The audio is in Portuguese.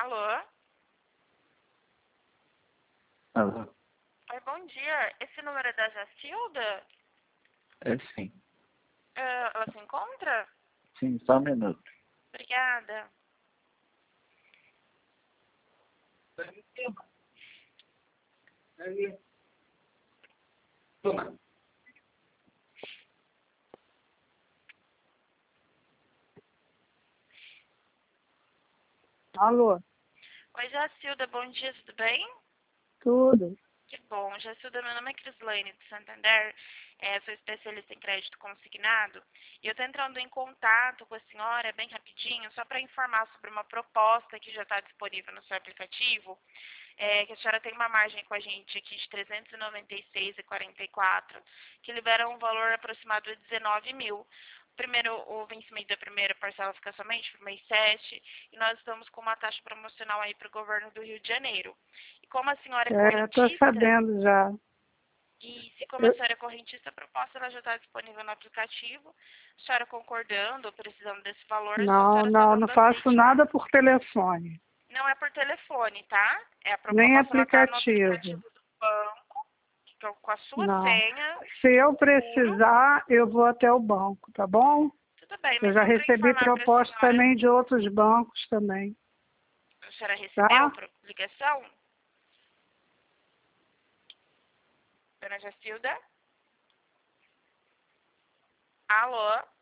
Alô? Alô? Oi, bom dia. Esse número é da Jacilda? É sim. Ela se encontra? Sim, só um minuto. Obrigada. Alô, Oi, Jacilda, bom dia, tudo bem? tudo. Que bom. Jacilda, meu nome é Crislaine do Santander, sou especialista em crédito consignado e eu estou entrando em contato com a senhora, bem rapidinho, só para informar sobre uma proposta que já está disponível no seu aplicativo, que a senhora tem uma margem com a gente aqui de R$ 396,44, que libera um valor aproximado de 19 mil. O vencimento da primeira parcela fica somente para o mês 7 e nós estamos com uma taxa promocional aí para o governo do Rio de Janeiro. E como a senhora é Estou correntista, sabendo já. como a senhora é correntista, a proposta ela já está disponível no aplicativo. A senhora concordando ou precisando desse valor, é só a senhora só Não dando faço aceite. nada por telefone, Não é por telefone, tá? A nem proposta ela está no aplicativo. aplicativo do banco, com a sua Não. senha, Se eu seguro. precisar, eu vou até o banco, tá bom? Tudo bem, Eu mas já só para recebi informar para a proposta senhora, também de outros bancos também, a senhora recebeu tá? ligação? Dona Jacilda? Alô?